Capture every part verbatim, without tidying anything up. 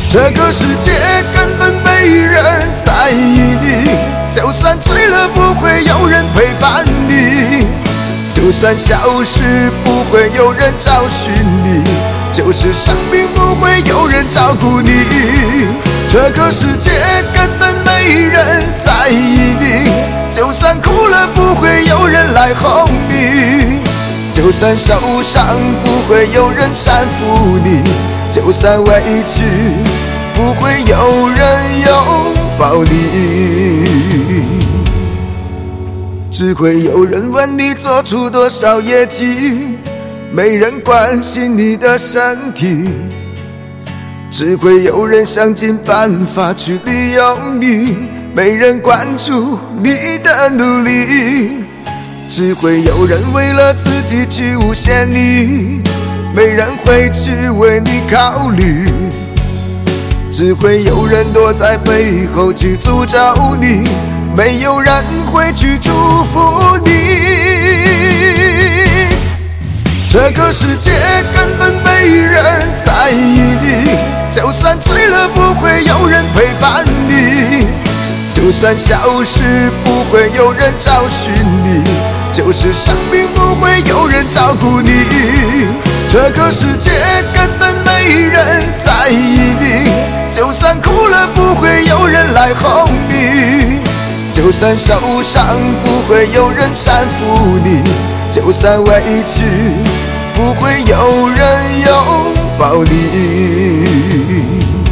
这个世界根本没人在意你，就算醉了不会有人陪伴你，就算消失不会有人找寻你，就是生病不会有人照顾你。这个世界根本没人在意你，就算哭了不会有人来哄你，就算受伤不会有人搀扶你，就算委屈不会有人拥抱你，只会有人问你做出多少业绩，没人关心你的身体，只会有人想尽办法去利用你，没人关注你的努力，只会有人为了自己去诬陷你，没人会去为你考虑，只会有人躲在背后去诅咒你，没有人会去祝福你。这个世界根本没人在意你，就算醉了不会有人陪伴你，就算消失不会有人找寻你，就是生病不会有人照顾你。这个世界根本没人在意你，就算哭了不会有人来哄你，就算受伤不会有人搀扶你，就算委屈不会有人拥抱你。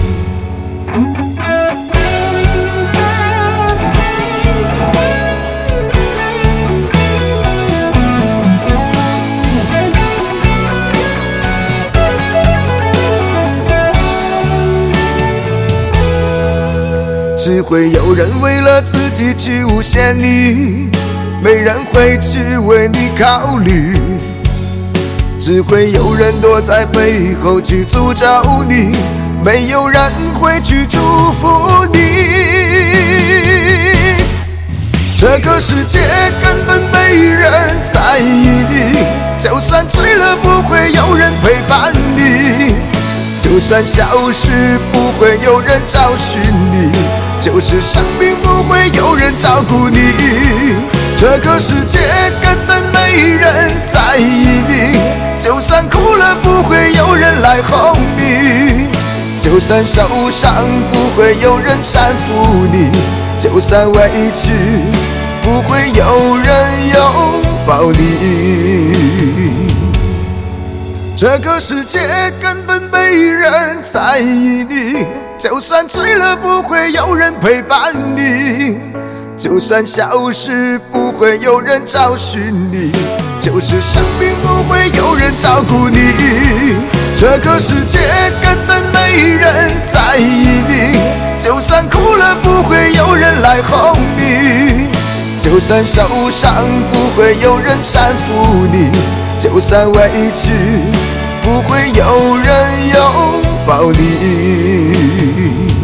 只会有人为了自己去诬陷你，没人会去为你考虑，只会有人躲在背后去诅咒你，没有人会去祝福你。这个世界根本没人在意你，就算醉了不会有人陪伴你，就算消失不会有人找寻你，就是生病不会有人照顾你。这个世界根本没人在意你，就算哭了不会有人来哄你，就算受伤不会有人搀扶你，就算委屈不会有人拥抱你。这个世界根本没人在意你，就算醉了不会有人陪伴你，就算消失不会有人找寻你，就是生病不会有人照顾你。这个世界根本没人在意你，就算哭了不会有人来哄你，就算受伤不会有人搀扶你，就算委屈不会有人拥抱你。